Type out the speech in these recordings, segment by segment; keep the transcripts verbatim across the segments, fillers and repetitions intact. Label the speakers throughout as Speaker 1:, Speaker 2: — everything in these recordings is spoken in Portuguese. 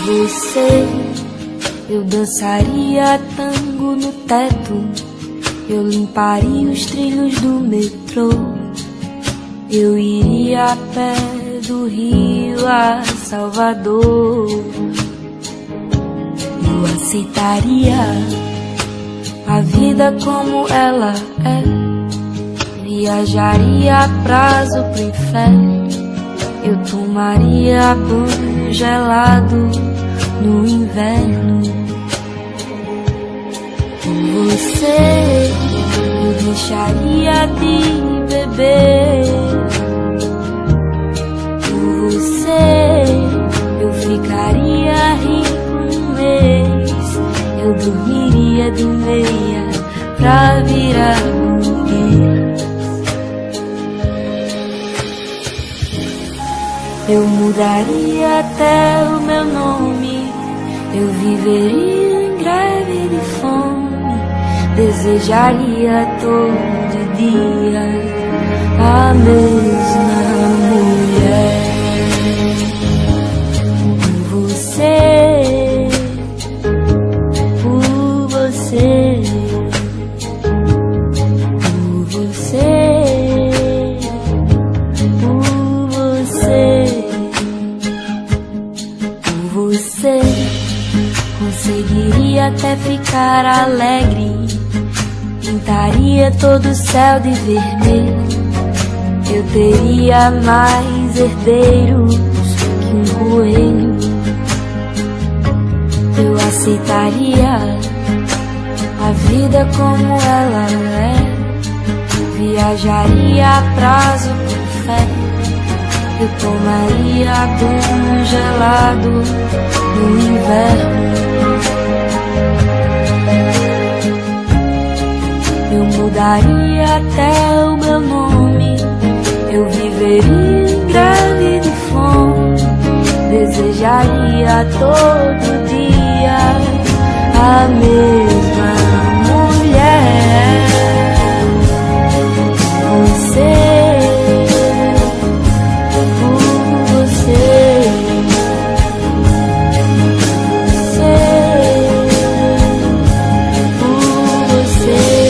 Speaker 1: você eu dançaria tango no teto, eu limparia os trilhos do metrô, eu iria a pé do Rio a Salvador. Eu aceitaria a vida como ela é, viajaria a prazo pro inferno, eu tomaria banho gelado no inverno. Com você eu deixaria de beber, por você eu ficaria rico um mês, eu dormiria de meia pra virar burguês. Eu mudaria até o meu nome, eu viveria em greve de fome, desejaria todo dia a mesma mulher. Por você, por você, por você, por você, por você. Conseguiria até ficar alegre, pintaria todo o céu de vermelho, eu teria mais herdeiros que um coelho. Eu aceitaria a vida como ela é, viajaria a prazo com fé, eu tomaria banho gelado no inverno. Eu mudaria até o meu nome, eu viveria em greve de fome, desejaria todo dia a mesma mulher. Você, por você, você, por você.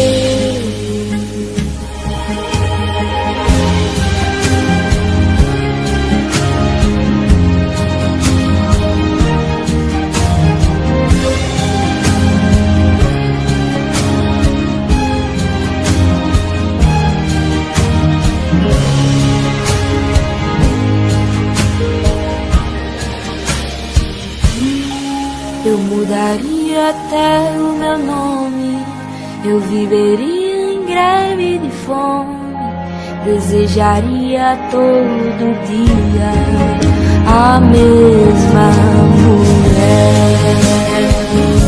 Speaker 1: Eu mudaria até o meu nome, eu viveria em greve de fome, desejaria todo dia a mesma mulher.